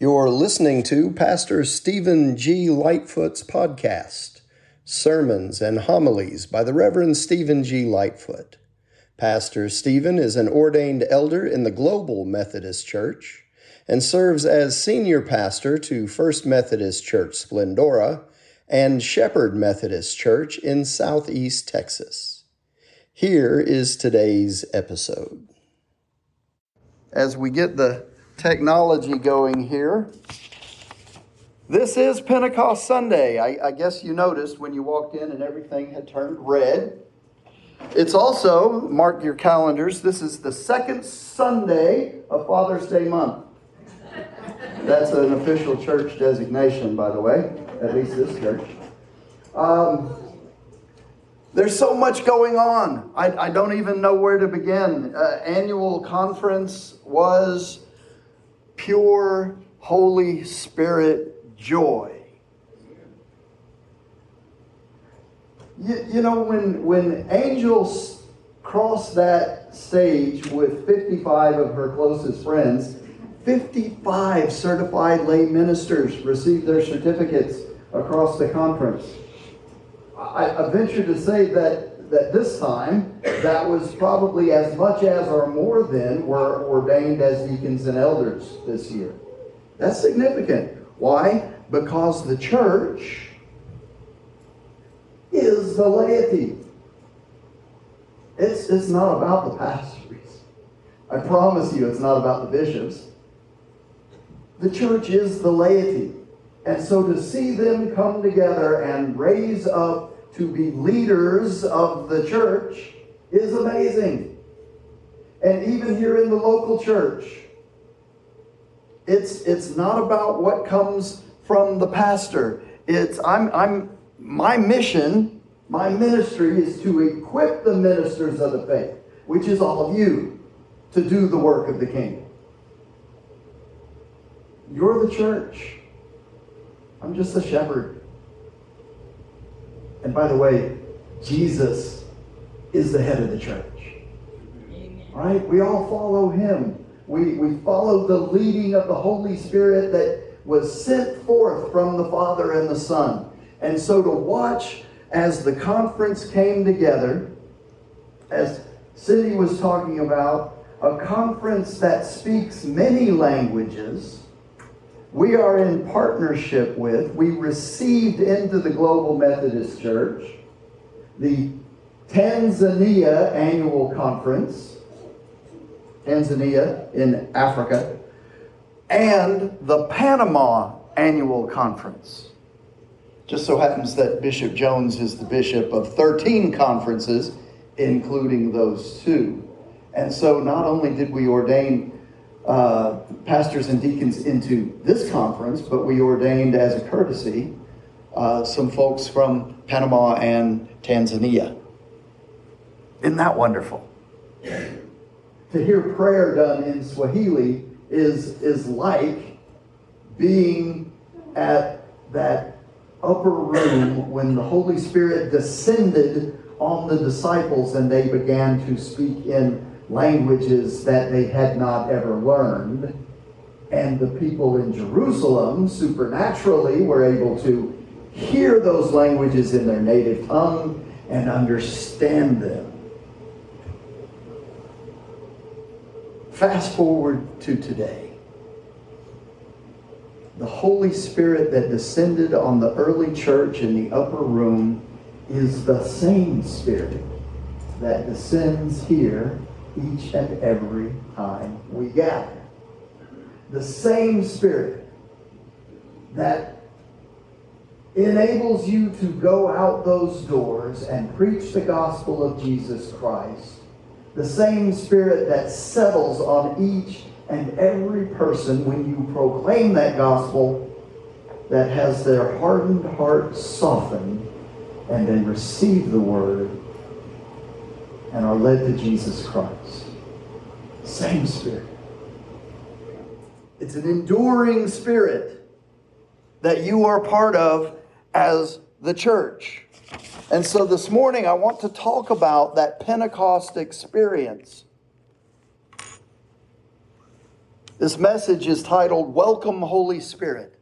You're listening to Pastor Stephen G. Lightfoot's podcast, Sermons and Homilies by the Reverend Stephen G. Lightfoot. Pastor Stephen is an ordained elder in the Global Methodist Church and serves as senior pastor to First Methodist Church Splendora and Shepherd Methodist Church in Southeast Texas. Here is today's episode. As we get the technology going here, this is Pentecost Sunday. I guess you noticed when you walked in and everything had turned red. It's also, mark your calendars, this is the second Sunday of Father's Day month. That's an official church designation, by the way, at least this church. There's so much going on. I don't even know where to begin. Annual conference was pure Holy Spirit joy. You know, when Angel crossed that stage with 55 of her closest friends, 55 certified lay ministers received their certificates across the conference. I venture to say that this time, that was probably as much as or more than were ordained as deacons and elders this year. That's significant. Why? Because the church is the laity. It's not about the pastors. I promise you it's not about the bishops. The church is the laity. And so to see them come together and raise up to be leaders of the church is amazing. And even here in the local church, it's not about what comes from the pastor. My mission, my ministry is to equip the ministers of the faith, which is all of you, to do the work of the kingdom. You're the church. I'm just a shepherd. And by the way, Jesus is the head of the church. Right? We all follow him. We follow the leading of the Holy Spirit that was sent forth from the Father and the Son. And so to watch as the conference came together, as Cindy was talking about, a conference that speaks many languages, we are in partnership with, we received into the Global Methodist Church the Tanzania Annual Conference, Tanzania in Africa, and the Panama Annual Conference. Just so happens that Bishop Jones is the bishop of 13 conferences, including those two. And so not only did we ordain pastors and deacons into this conference, but we ordained as a courtesy some folks from Panama and Tanzania. Isn't that wonderful? To hear prayer done in Swahili is like being at that upper room when the Holy Spirit descended on the disciples and they began to speak in languages that they had not ever learned. And the people in Jerusalem supernaturally were able to hear those languages in their native tongue and understand them. Fast forward to today. The Holy Spirit that descended on the early church in the upper room is the same Spirit that descends here each and every time we gather. The same Spirit that enables you to go out those doors and preach the gospel of Jesus Christ. The same Spirit that settles on each and every person when you proclaim that gospel, that has their hardened heart softened and then receive the word and are led to Jesus Christ. Same Spirit. It's an enduring Spirit that you are part of as the church. And so this morning I want to talk about that Pentecost experience. This message is titled, Welcome, Holy Spirit.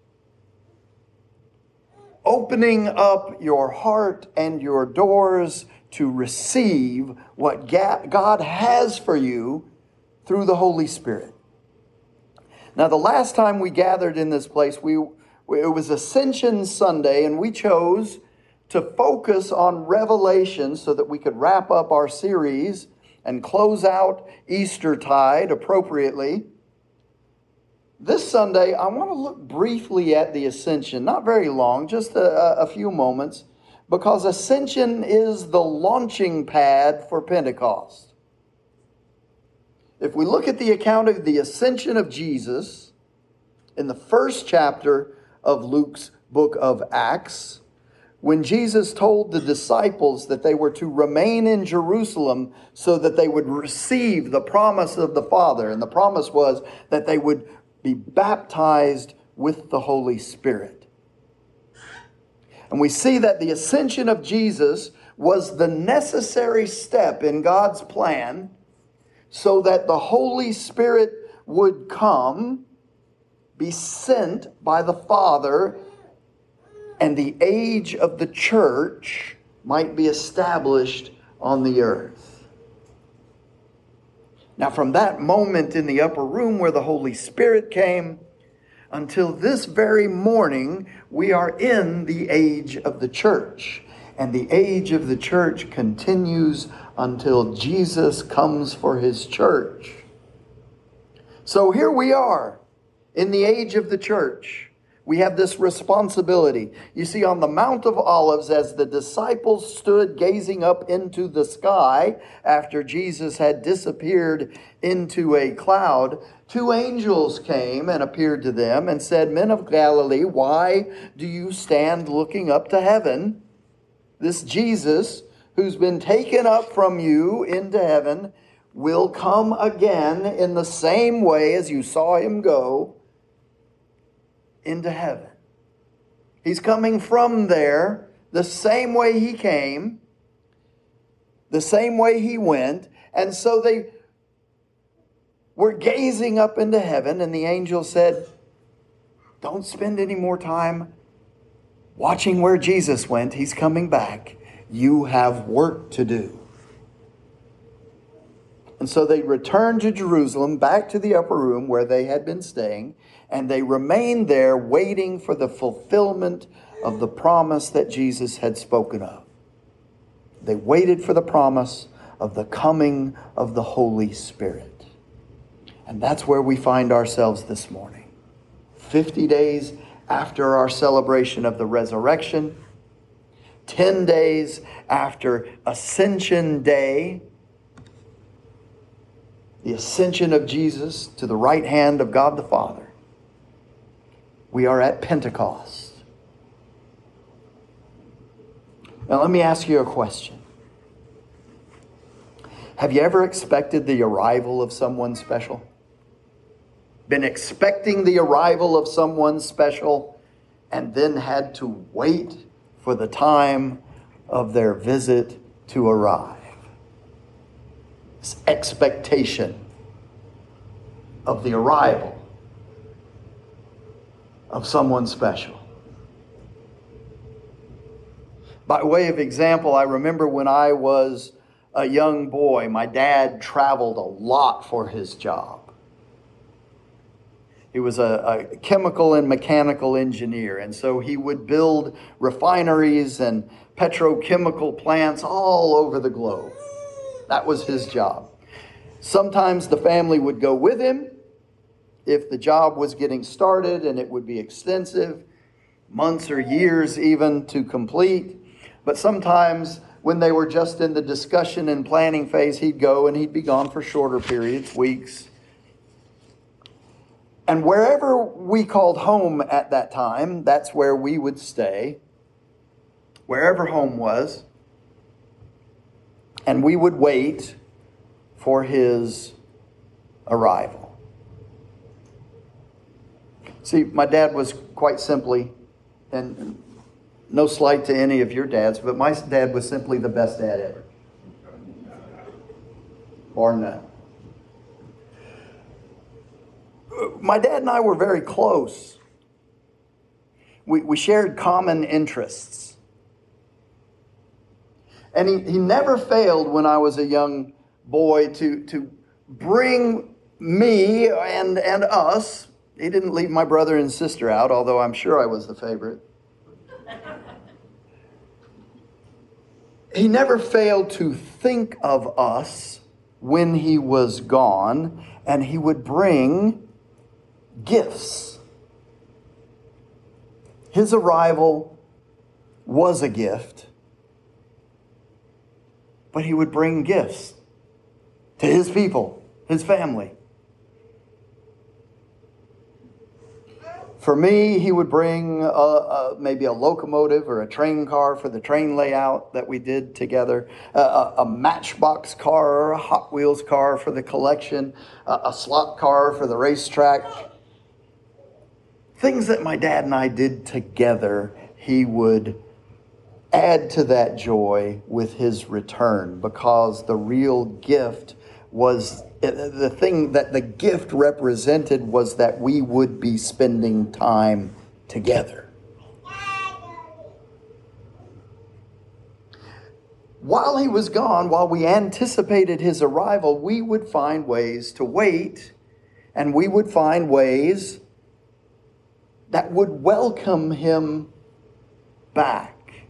Opening up your heart and your doors to receive what God has for you through the Holy Spirit. Now, the last time we gathered in this place, it was Ascension Sunday, and we chose to focus on Revelation so that we could wrap up our series and close out Eastertide appropriately. This Sunday, I want to look briefly at the Ascension, not very long, just a few moments, because Ascension is the launching pad for Pentecost. If we look at the account of the Ascension of Jesus in the first chapter of Luke's book of Acts, when Jesus told the disciples that they were to remain in Jerusalem so that they would receive the promise of the Father, and the promise was that they would be baptized with the Holy Spirit. And we see that the ascension of Jesus was the necessary step in God's plan so that the Holy Spirit would come, be sent by the Father, and the age of the church might be established on the earth. Now, from that moment in the upper room where the Holy Spirit came, until this very morning, we are in the age of the church. And the age of the church continues until Jesus comes for his church. So here we are in the age of the church. We have this responsibility. You see, on the Mount of Olives, as the disciples stood gazing up into the sky after Jesus had disappeared into a cloud, two angels came and appeared to them and said, "Men of Galilee, why do you stand looking up to heaven? This Jesus, who's been taken up from you into heaven, will come again in the same way as you saw him go into heaven." He's coming from there the same way he came, the same way he went. And so they were gazing up into heaven, and the angel said, "Don't spend any more time watching where Jesus went. He's coming back. You have work to do." And so they returned to Jerusalem, back to the upper room where they had been staying, and they remained there waiting for the fulfillment of the promise that Jesus had spoken of. They waited for the promise of the coming of the Holy Spirit. And that's where we find ourselves this morning. 50 days after our celebration of the resurrection, 10 days after Ascension Day, the ascension of Jesus to the right hand of God the Father, we are at Pentecost. Now let me ask you a question. Have you ever expected the arrival of someone special? Been expecting the arrival of someone special and then had to wait for the time of their visit to arrive? This expectation of the arrival of someone special. By way of example, I remember when I was a young boy, my dad traveled a lot for his job. He was a chemical and mechanical engineer, and so he would build refineries and petrochemical plants all over the globe. That was his job. Sometimes the family would go with him if the job was getting started, and it would be extensive, months or years even to complete. But sometimes when they were just in the discussion and planning phase, he'd go and he'd be gone for shorter periods, weeks. And wherever we called home at that time, that's where we would stay, wherever home was. And we would wait for his arrival. See, my dad was quite simply, and no slight to any of your dads, but my dad was simply the best dad ever. Bar none. My dad and I were very close. We shared common interests. And he never failed when I was a young boy to bring me and us. He didn't leave my brother and sister out, although I'm sure I was the favorite. He never failed to think of us when he was gone, and he would bring gifts. His arrival was a gift, but he would bring gifts to his people, his family. For me, he would bring maybe a locomotive or a train car for the train layout that we did together, a Matchbox car or a Hot Wheels car for the collection, a slot car for the racetrack. Things that my dad and I did together, he would add to that joy with his return, because the real gift was, the thing that the gift represented was that we would be spending time together. While he was gone, while we anticipated his arrival, we would find ways to wait, and we would find ways that would welcome him back.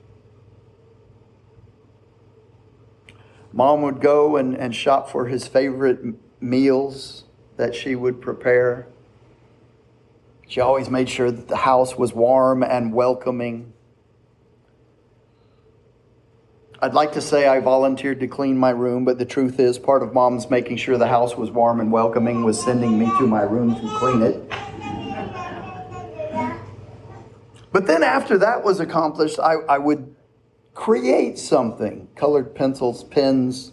Mom would go and shop for his favorite meals that she would prepare. She always made sure that the house was warm and welcoming. I'd like to say I volunteered to clean my room, but the truth is, part of Mom's making sure the house was warm and welcoming was sending me to my room to clean it. But then after that was accomplished, I would create something, colored pencils, pens.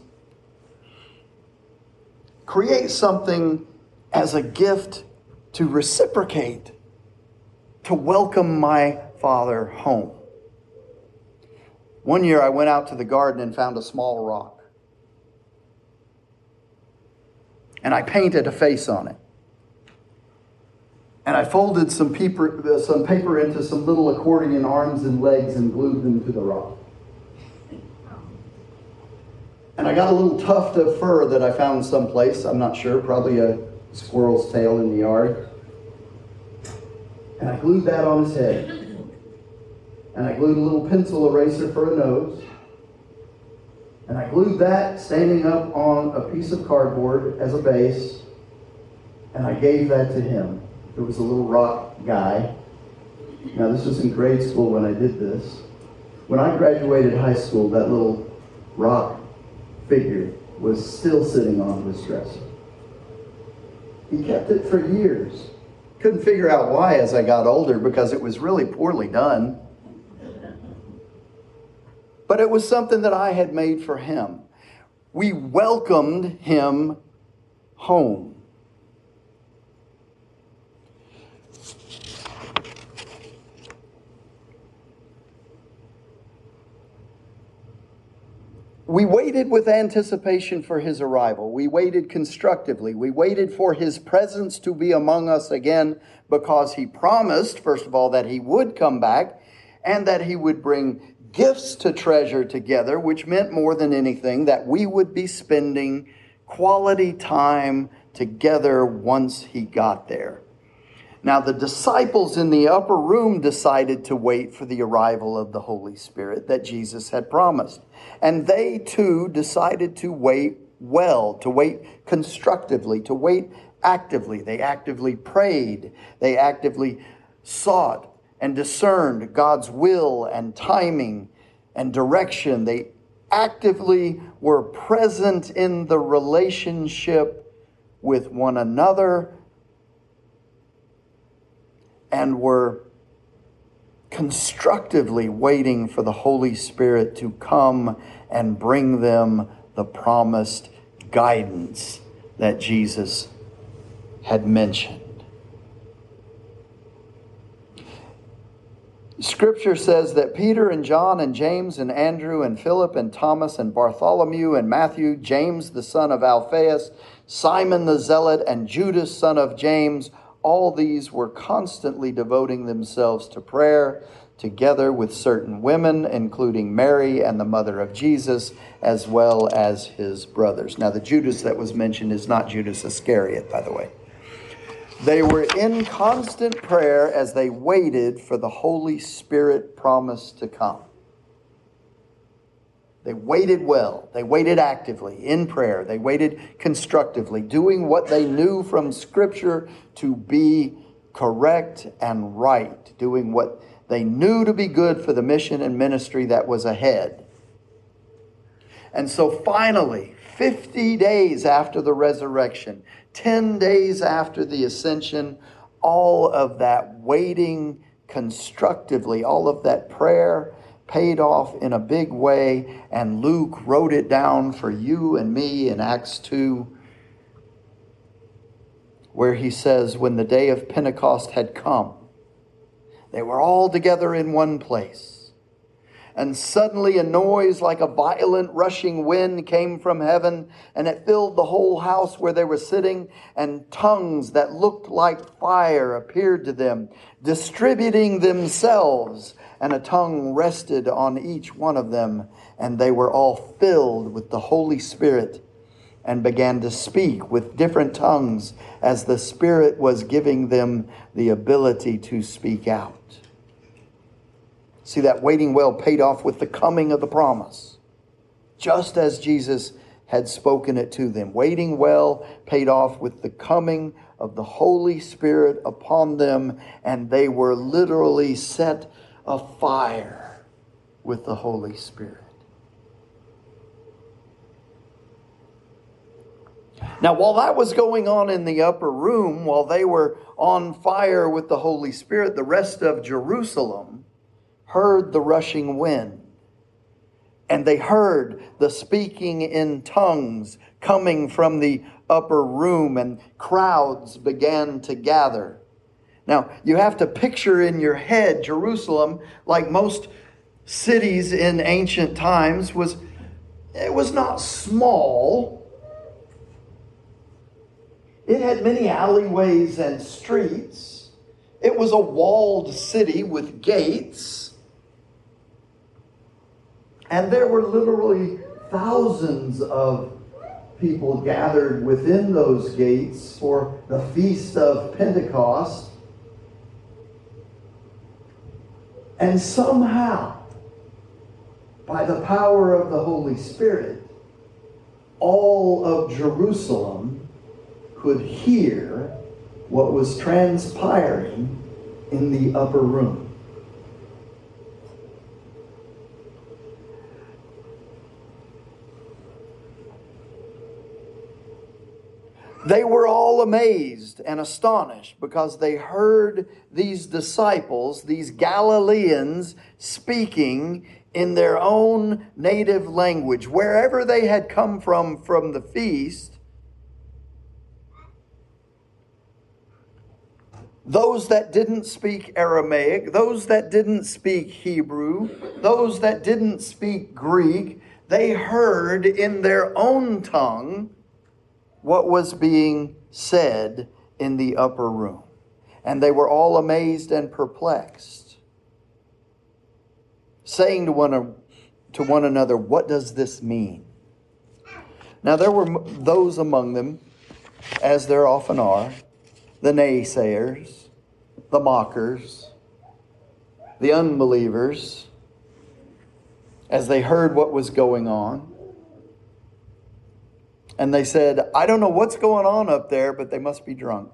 Create something as a gift to reciprocate, to welcome my father home. One year I went out to the garden and found a small rock. And I painted a face on it. And I folded some paper into some little accordion arms and legs and glued them to the rock. And I got a little tuft of fur that I found someplace, I'm not sure, probably a squirrel's tail in the yard. And I glued that on his head. And I glued a little pencil eraser for a nose. And I glued that standing up on a piece of cardboard as a base. And I gave that to him. It was a little rock guy. Now, this was in grade school when I did this. When I graduated high school, that little rock figure was still sitting on his dresser. He kept it for years. Couldn't figure out why as I got older, because it was really poorly done. But it was something that I had made for him. We welcomed him home. We waited with anticipation for his arrival. We waited constructively. We waited for his presence to be among us again, because he promised, first of all, that he would come back and that he would bring gifts to treasure together, which meant more than anything that we would be spending quality time together once he got there. Now, the disciples in the upper room decided to wait for the arrival of the Holy Spirit that Jesus had promised. And they too decided to wait well, to wait constructively, to wait actively. They actively prayed. They actively sought and discerned God's will and timing and direction. They actively were present in the relationship with one another and were constructively waiting for the Holy Spirit to come and bring them the promised guidance that Jesus had mentioned. Scripture says that Peter and John and James and Andrew and Philip and Thomas and Bartholomew and Matthew, James the son of Alphaeus, Simon the Zealot, and Judas son of James All these were constantly devoting themselves to prayer, together with certain women, including Mary and the mother of Jesus, as well as his brothers. Now, the Judas that was mentioned is not Judas Iscariot, by the way. They were in constant prayer as they waited for the Holy Spirit promise to come. They waited well. They waited actively in prayer. They waited constructively, doing what they knew from Scripture to be correct and right, doing what they knew to be good for the mission and ministry that was ahead. And so finally, 50 days after the resurrection, 10 days after the ascension, all of that waiting constructively, all of that prayer paid off in a big way, and Luke wrote it down for you and me in Acts 2, where he says, when the day of Pentecost had come, they were all together in one place. And suddenly a noise like a violent rushing wind came from heaven, and it filled the whole house where they were sitting, and tongues that looked like fire appeared to them, distributing themselves, and a tongue rested on each one of them, and they were all filled with the Holy Spirit and began to speak with different tongues as the Spirit was giving them the ability to speak out. See, that waiting well paid off with the coming of the promise, just as Jesus had spoken it to them. Waiting well paid off with the coming of the Holy Spirit upon them, and they were literally set afire with the Holy Spirit. Now, while that was going on in the upper room, while they were on fire with the Holy Spirit, the rest of Jerusalem heard the rushing wind. And they heard the speaking in tongues coming from the upper room, and crowds began to gather. Now, you have to picture in your head Jerusalem, like most cities in ancient times, was not small. It had many alleyways and streets. It was a walled city with gates. And there were literally thousands of people gathered within those gates for the Feast of Pentecost. And somehow, by the power of the Holy Spirit, all of Jerusalem could hear what was transpiring in the upper room. They were all amazed and astonished because they heard these disciples, these Galileans, speaking in their own native language. Wherever they had come from the feast, those that didn't speak Aramaic, those that didn't speak Hebrew, those that didn't speak Greek, they heard in their own tongue what was being said in the upper room. And they were all amazed and perplexed, saying to one another, "What does this mean?" Now there were those among them, as there often are, the naysayers, the mockers, the unbelievers, as they heard what was going on. And they said, "I don't know what's going on up there, but they must be drunk."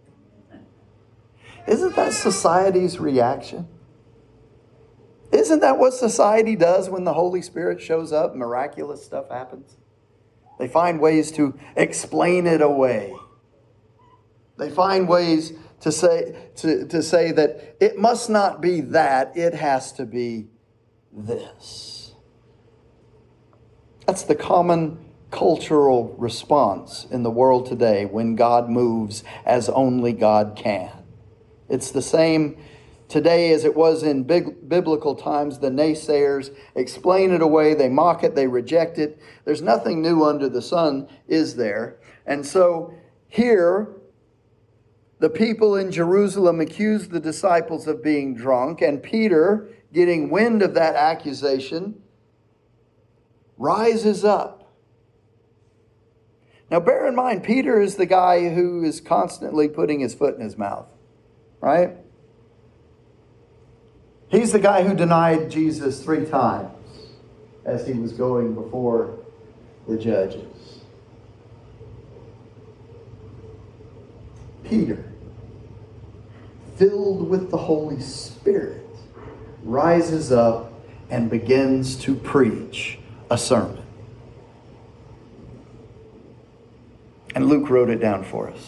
Isn't that society's reaction? Isn't that what society does when the Holy Spirit shows up? Miraculous stuff happens. They find ways to explain it away. They find ways to say that it must not be that, it has to be this. That's the common cultural response in the world today when God moves as only God can. It's the same today as it was in biblical times. The naysayers explain it away, they mock it, they reject it. There's nothing new under the sun, is there? And so here, The people in Jerusalem accused the disciples of being drunk, and Peter, getting wind of that accusation, rises up. Now bear in mind, Peter is the guy who is constantly putting his foot in his mouth, right? He's the guy who denied Jesus 3 times as he was going before the judges. Peter, filled with the Holy Spirit, rises up and begins to preach a sermon. And Luke wrote it down for us.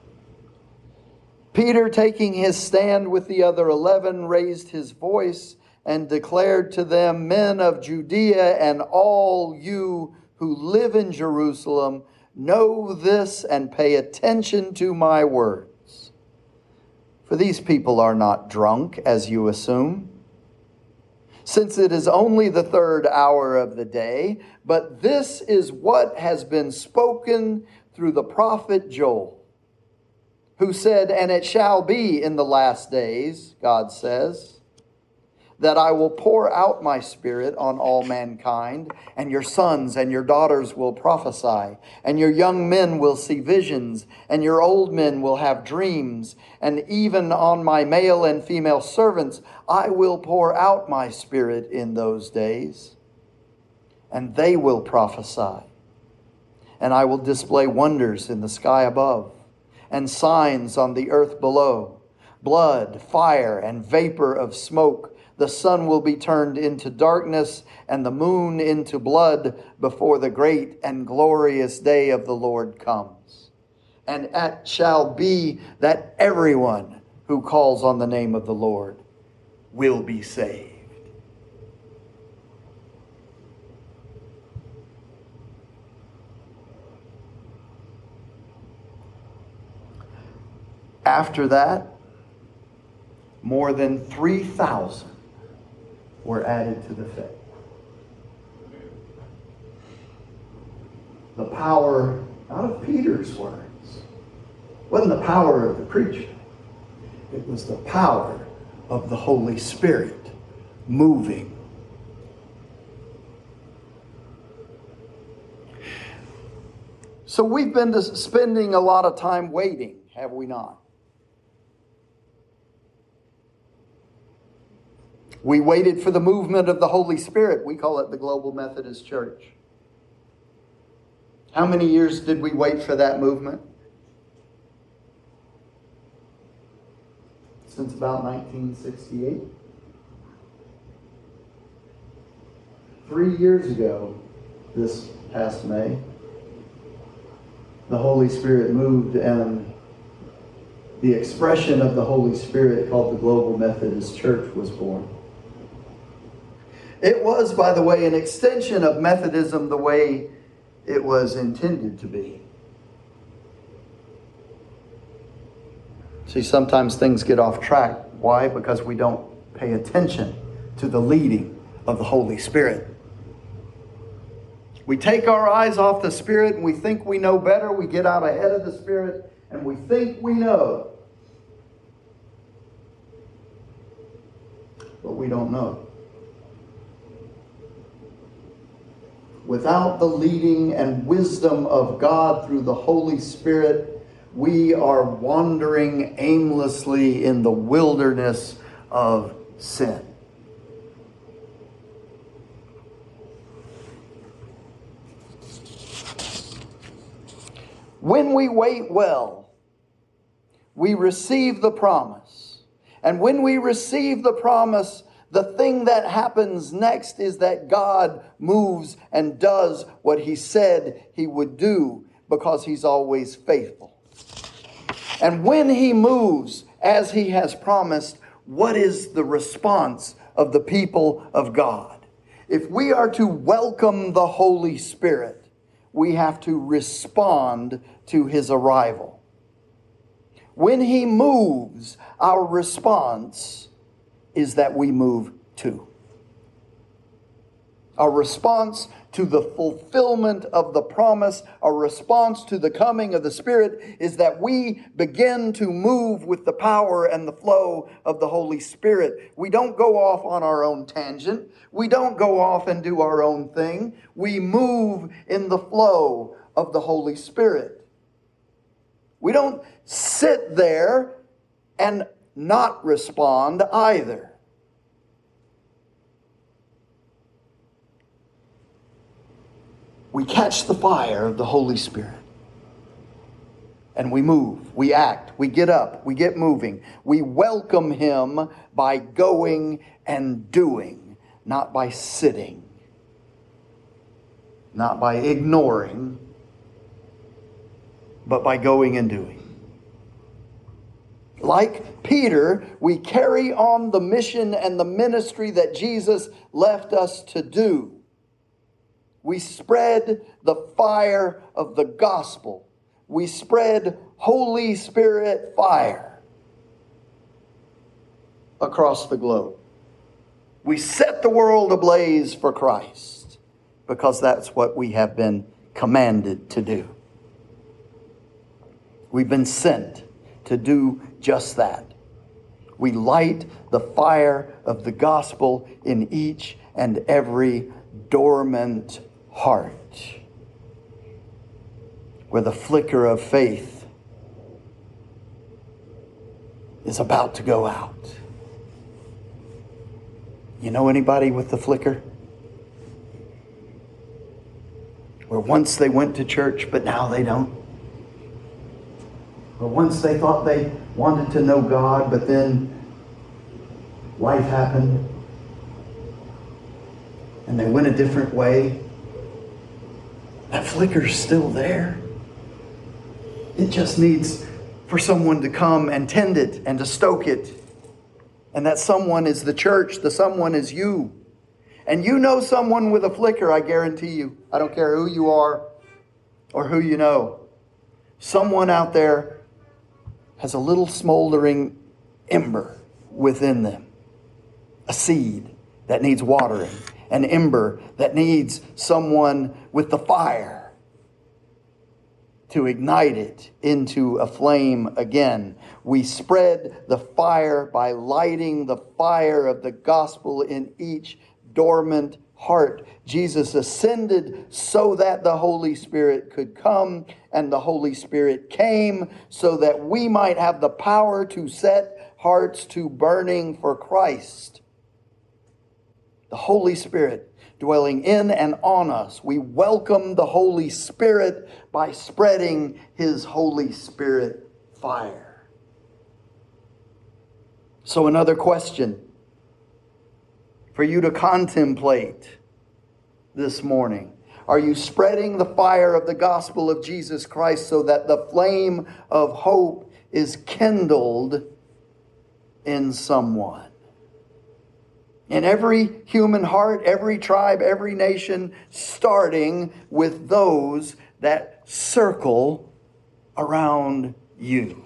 Peter, taking his stand with the other 11, raised his voice and declared to them, "Men of Judea and all you who live in Jerusalem, know this and pay attention to my words. For these people are not drunk, as you assume, since it is only the 3rd hour of the day, but this is what has been spoken through the prophet Joel, who said, and it shall be in the last days, God says, that I will pour out my Spirit on all mankind, and your sons and your daughters will prophesy, and your young men will see visions, and your old men will have dreams, and even on my male and female servants I will pour out my Spirit in those days, and they will prophesy. And I will display wonders in the sky above, and signs on the earth below, blood, fire, and vapor of smoke. The sun will be turned into darkness and the moon into blood before the great and glorious day of the Lord comes. And it shall be that everyone who calls on the name of the Lord will be saved." After that, more than 3,000 were added to the faith. The power, not of Peter's words, wasn't the power of the preacher. It was the power of the Holy Spirit moving. So we've been spending a lot of time waiting, have we not? We waited for the movement of the Holy Spirit. We call it the Global Methodist Church. How many years did we wait for that movement? Since about 1968. 3 years ago, this past May, the Holy Spirit moved, and the expression of the Holy Spirit called the Global Methodist Church was born. It was, by the way, an extension of Methodism the way it was intended to be. See, sometimes things get off track. Why? Because we don't pay attention to the leading of the Holy Spirit. We take our eyes off the Spirit and we think we know better. We get out ahead of the Spirit and we think we know. But we don't know. Without the leading and wisdom of God through the Holy Spirit, we are wandering aimlessly in the wilderness of sin. When we wait well, we receive the promise. And when we receive the promise, the thing that happens next is that God moves and does what He said He would do, because He's always faithful. And when He moves as He has promised, what is the response of the people of God? If we are to welcome the Holy Spirit, we have to respond to His arrival. When He moves, our response is that we move too. Our response to the fulfillment of the promise, a response to the coming of the Spirit, is that we begin to move with the power and the flow of the Holy Spirit. We don't go off on our own tangent. We don't go off and do our own thing. We move in the flow of the Holy Spirit. We don't sit there and not respond either. We catch the fire of the Holy Spirit. And we move, we act, we get up, we get moving. We welcome Him by going and doing, not by sitting, not by ignoring, but by going and doing. Like Peter, we carry on the mission and the ministry that Jesus left us to do. We spread the fire of the gospel. We spread Holy Spirit fire across the globe. We set the world ablaze for Christ because that's what we have been commanded to do. We've been sent to do just that. We light the fire of the gospel in each and every dormant heart, where the flicker of faith is about to go out. You know anybody with the flicker? Where once they went to church, but now they don't. Or once they thought they wanted to know God, but then life happened and they went a different way. That flicker's still there. It just needs for someone to come and tend it and to stoke it. And that someone is the church. The someone is you. And you know someone with a flicker, I guarantee you. I don't care who you are or who you know. Someone out there has a little smoldering ember within them. A seed that needs watering. An ember that needs someone with the fire to ignite it into a flame again. We spread the fire by lighting the fire of the gospel in each dormant heart. Jesus ascended so that the Holy Spirit could come, and the Holy Spirit came so that we might have the power to set hearts to burning for Christ. The Holy Spirit dwelling in and on us. We welcome the Holy Spirit by spreading His Holy Spirit fire. So another question for you to contemplate this morning. Are you spreading the fire of the gospel of Jesus Christ so that the flame of hope is kindled in someone? In every human heart, every tribe, every nation, starting with those that circle around you.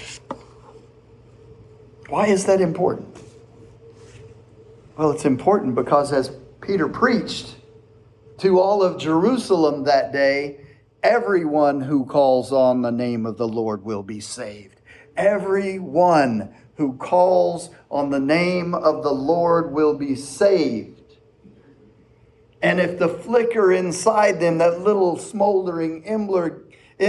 Why is that important? Well, it's important because as Peter preached to all of Jerusalem that day, everyone who calls on the name of the Lord will be saved. Everyone who calls on the name of the Lord will be saved. And if the flicker inside them, that little smoldering ember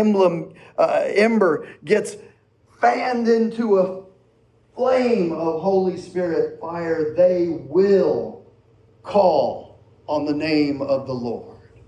gets fanned into a flame of Holy Spirit fire, they will call on the name of the Lord.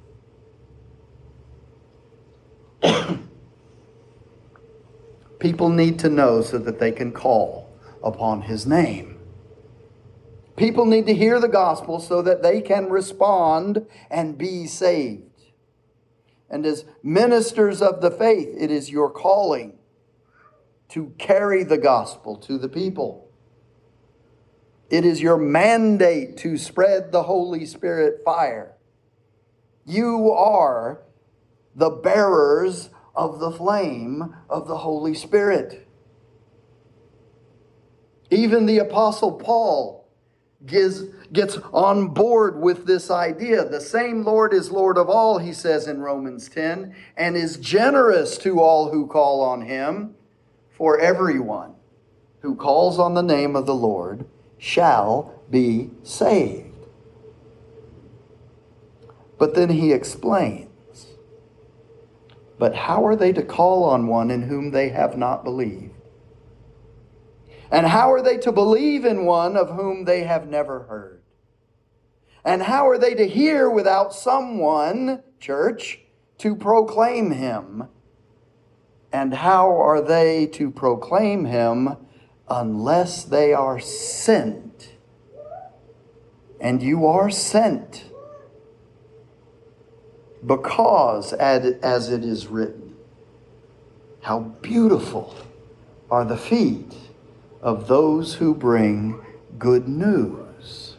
People need to know so that they can call upon His name. People need to hear the gospel so that they can respond and be saved. And as ministers of the faith, it is your calling to carry the gospel to the people. It is your mandate to spread the Holy Spirit fire. You are the bearers of the flame of the Holy Spirit. Even the Apostle Paul gets on board with this idea. The same Lord is Lord of all, he says in Romans 10, and is generous to all who call on him. For everyone who calls on the name of the Lord shall be saved. But then he explains, but how are they to call on one in whom they have not believed? And how are they to believe in one of whom they have never heard? And how are they to hear without someone, church, to proclaim him? And how are they to proclaim him unless they are sent? And you are sent, because, as it is written, how beautiful are the feet of those who bring good news.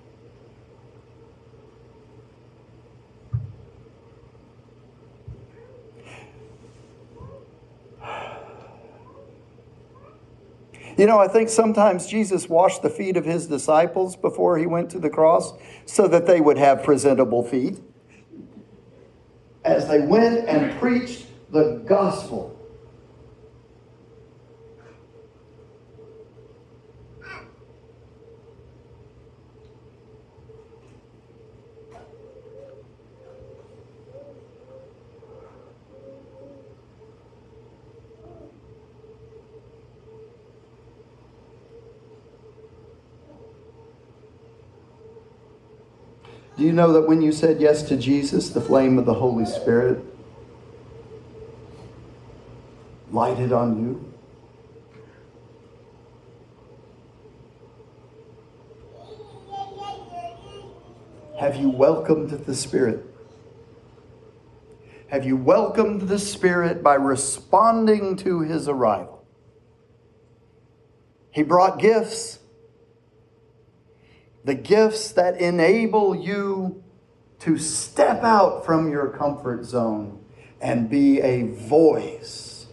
You know, I think sometimes Jesus washed the feet of his disciples before he went to the cross so that they would have presentable feet as they went and preached the gospel. Do you know that when you said yes to Jesus, the flame of the Holy Spirit lighted on you? Have you welcomed the Spirit? Have you welcomed the Spirit by responding to his arrival? He brought gifts. The gifts that enable you to step out from your comfort zone and be a voice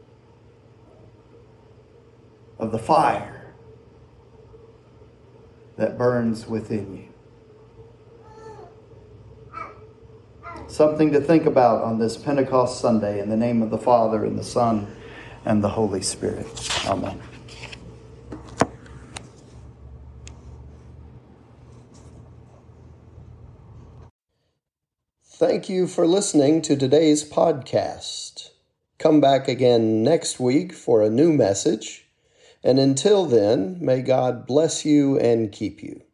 of the fire that burns within you. Something to think about on this Pentecost Sunday, in the name of the Father, and the Son, and the Holy Spirit. Amen. Thank you for listening to today's podcast. Come back again next week for a new message. And until then, may God bless you and keep you.